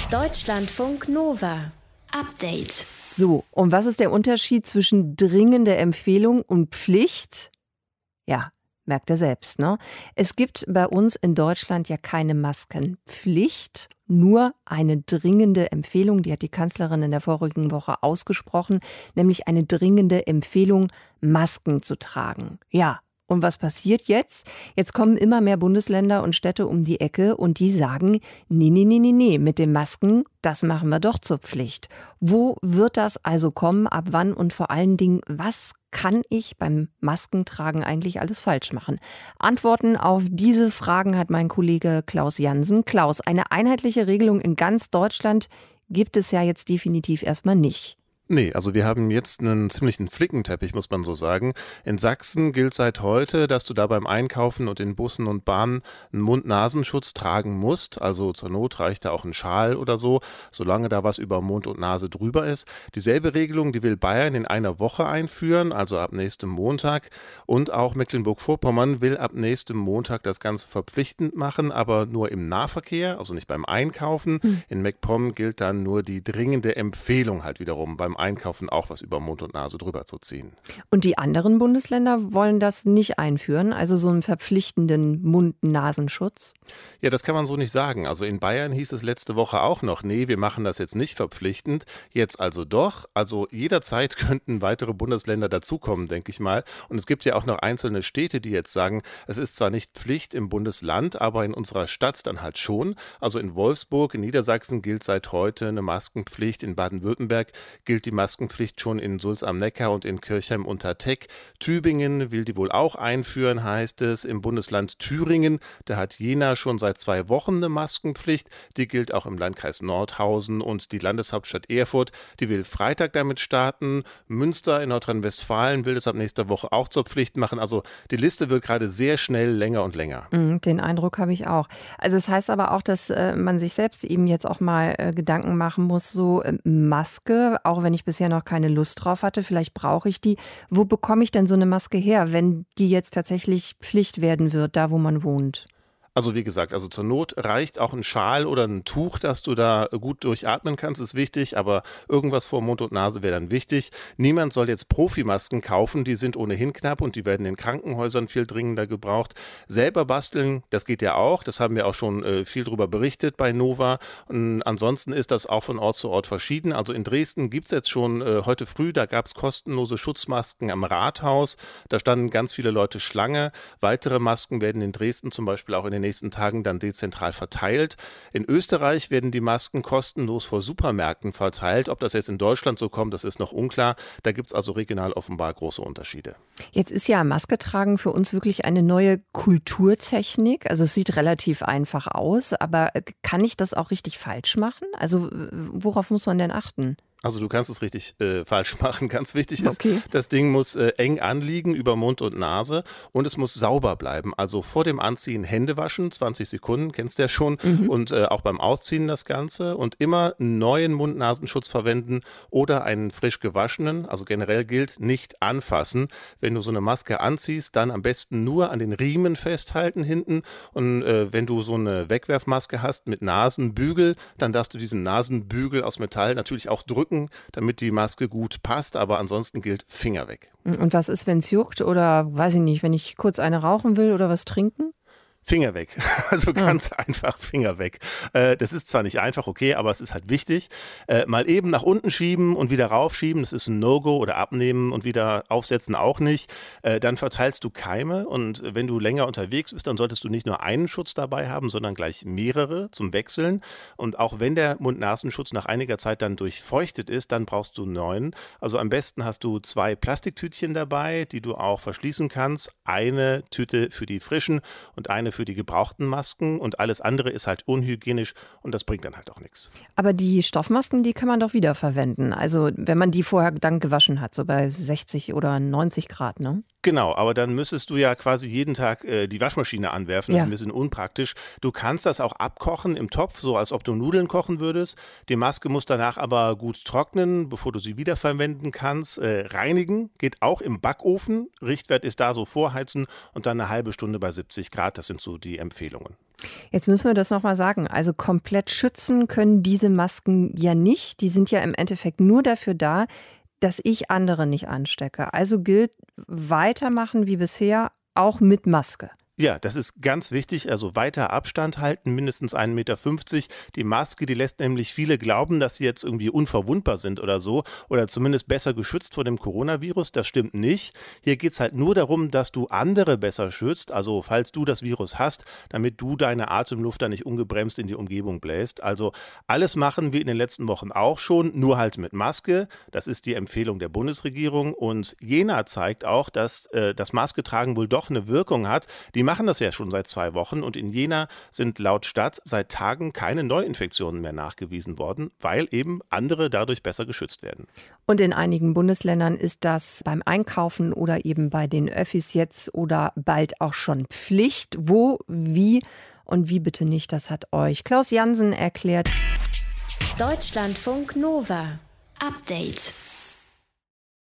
Deutschlandfunk Nova. Update. So, und was ist der Unterschied zwischen dringender Empfehlung und Pflicht? Ja, merkt ihr selbst, ne? Es gibt bei uns in Deutschland ja keine Maskenpflicht, nur eine dringende Empfehlung, die hat die Kanzlerin in der vorigen Woche ausgesprochen, nämlich eine dringende Empfehlung, Masken zu tragen. Ja. Und was passiert jetzt? Jetzt kommen immer mehr Bundesländer und Städte um die Ecke und die sagen, nee, mit den Masken, das machen wir doch zur Pflicht. Wo wird das also kommen, ab wann und vor allen Dingen, was kann ich beim Maskentragen eigentlich alles falsch machen? Antworten auf diese Fragen hat mein Kollege Klaus Jansen. Klaus, eine einheitliche Regelung in ganz Deutschland gibt es ja jetzt definitiv erstmal nicht. Nee, also wir haben jetzt einen ziemlichen Flickenteppich, muss man so sagen. In Sachsen gilt seit heute, dass du da beim Einkaufen und in Bussen und Bahnen einen Mund-Nasenschutz tragen musst. Also zur Not reicht da auch ein Schal oder so, solange da was über Mund und Nase drüber ist. Dieselbe Regelung, die will Bayern in einer Woche einführen, also ab nächstem Montag. Und auch Mecklenburg-Vorpommern will ab nächstem Montag das Ganze verpflichtend machen, aber nur im Nahverkehr, also nicht beim Einkaufen. In MacPom gilt dann nur die dringende Empfehlung halt wiederum beim Einkaufen auch was über Mund und Nase drüber zu ziehen. Und die anderen Bundesländer wollen das nicht einführen, also so einen verpflichtenden Mund-Nasenschutz? Ja, das kann man so nicht sagen. Also in Bayern hieß es letzte Woche auch noch, nee, wir machen das jetzt nicht verpflichtend. Jetzt also doch. Also jederzeit könnten weitere Bundesländer dazukommen, denke ich mal. Und es gibt ja auch noch einzelne Städte, die jetzt sagen, es ist zwar nicht Pflicht im Bundesland, aber in unserer Stadt dann halt schon. Also in Wolfsburg, in Niedersachsen gilt seit heute eine Maskenpflicht. In Baden-Württemberg gilt die Maskenpflicht schon in Sulz am Neckar und in Kirchheim unter Teck. Tübingen will die wohl auch einführen, heißt es. Im Bundesland Thüringen, da hat Jena schon seit 2 Wochen eine Maskenpflicht. Die gilt auch im Landkreis Nordhausen und die Landeshauptstadt Erfurt, die will Freitag damit starten. Münster in Nordrhein-Westfalen will das ab nächster Woche auch zur Pflicht machen. Also die Liste wird gerade sehr schnell länger und länger. Den Eindruck habe ich auch. Also das heißt aber auch, dass man sich selbst eben jetzt auch mal Gedanken machen muss, so Maske, auch wenn ich bisher noch keine Lust drauf hatte, vielleicht brauche ich die. Wo bekomme ich denn so eine Maske her, wenn die jetzt tatsächlich Pflicht werden wird, da wo man wohnt? Also wie gesagt, also zur Not reicht auch ein Schal oder ein Tuch, dass du da gut durchatmen kannst, ist wichtig, aber irgendwas vor Mund und Nase wäre dann wichtig. Niemand soll jetzt Profimasken kaufen, die sind ohnehin knapp und die werden in Krankenhäusern viel dringender gebraucht. Selber basteln, das geht ja auch, das haben wir auch schon viel drüber berichtet bei Nova. Und ansonsten ist das auch von Ort zu Ort verschieden. Also in Dresden gibt es jetzt schon heute früh, da gab es kostenlose Schutzmasken am Rathaus, da standen ganz viele Leute Schlange. Weitere Masken werden in Dresden zum Beispiel auch in den nächsten Tagen dann dezentral verteilt. In Österreich werden die Masken kostenlos vor Supermärkten verteilt. Ob das jetzt in Deutschland so kommt, das ist noch unklar. Da gibt es also regional offenbar große Unterschiede. Jetzt ist ja Maske tragen für uns wirklich eine neue Kulturtechnik. Also es sieht relativ einfach aus, aber kann ich das auch richtig falsch machen? Also worauf muss man denn achten? Also du kannst es richtig falsch machen. Ganz wichtig ist, Okay. das Ding muss eng anliegen über Mund und Nase und es muss sauber bleiben. Also vor dem Anziehen Hände waschen, 20 Sekunden, kennst du ja schon. Und auch beim Ausziehen das Ganze und immer einen neuen Mund-Nasenschutz verwenden oder einen frisch gewaschenen. Also generell gilt, nicht anfassen. Wenn du so eine Maske anziehst, dann am besten nur an den Riemen festhalten hinten. Und wenn du so eine Wegwerfmaske hast mit Nasenbügel, dann darfst du diesen Nasenbügel aus Metall natürlich auch drücken, damit die Maske gut passt, aber ansonsten gilt Finger weg. Und was ist, wenn es juckt oder weiß ich nicht, wenn ich kurz eine rauchen will oder was trinken? Finger weg. Also ganz einfach Finger weg. Das ist zwar nicht einfach, okay, aber es ist halt wichtig. Mal eben nach unten schieben und wieder raufschieben, das ist ein No-Go, oder abnehmen und wieder aufsetzen auch nicht. Dann verteilst du Keime und wenn du länger unterwegs bist, dann solltest du nicht nur einen Schutz dabei haben, sondern gleich mehrere zum Wechseln. Und auch wenn der Mund-Nasenschutz nach einiger Zeit dann durchfeuchtet ist, dann brauchst du einen neuen. Also am besten hast du 2 Plastiktütchen dabei, die du auch verschließen kannst. Eine Tüte für die frischen und eine für die gebrauchten Masken und alles andere ist halt unhygienisch und das bringt dann halt auch nichts. Aber die Stoffmasken, die kann man doch wiederverwenden. Also wenn man die vorher dann gewaschen hat, so bei 60 oder 90 Grad, ne? Genau, aber dann müsstest du ja quasi jeden Tag die Waschmaschine anwerfen. Das Ja. ist ein bisschen unpraktisch. Du kannst das auch abkochen im Topf, so als ob du Nudeln kochen würdest. Die Maske muss danach aber gut trocknen, bevor du sie wiederverwenden kannst. Reinigen geht auch im Backofen. Richtwert ist da so vorheizen und dann eine halbe Stunde bei 70 Grad. Das sind sind so die Empfehlungen. Jetzt müssen wir das nochmal sagen. Also komplett schützen können diese Masken ja nicht. Die sind ja im Endeffekt nur dafür da, dass ich andere nicht anstecke. Also gilt weitermachen wie bisher, auch mit Maske. Ja, das ist ganz wichtig. Also weiter Abstand halten, mindestens 1,50 Meter. Die Maske, die lässt nämlich viele glauben, dass sie jetzt irgendwie unverwundbar sind oder so oder zumindest besser geschützt vor dem Coronavirus. Das stimmt nicht. Hier geht es halt nur darum, dass du andere besser schützt. Also falls du das Virus hast, damit du deine Atemluft dann nicht ungebremst in die Umgebung bläst. Also alles machen wir in den letzten Wochen auch schon, nur halt mit Maske. Das ist die Empfehlung der Bundesregierung. Und Jena zeigt auch, dass das Masketragen wohl doch eine Wirkung hat. Die machen das ja schon seit 2 Wochen und in Jena sind laut Stadt seit Tagen keine Neuinfektionen mehr nachgewiesen worden, weil eben andere dadurch besser geschützt werden. Und in einigen Bundesländern ist das beim Einkaufen oder eben bei den Öffis jetzt oder bald auch schon Pflicht. Wo, wie und wie bitte nicht, das hat euch Klaus Jansen erklärt. Deutschlandfunk Nova. Update.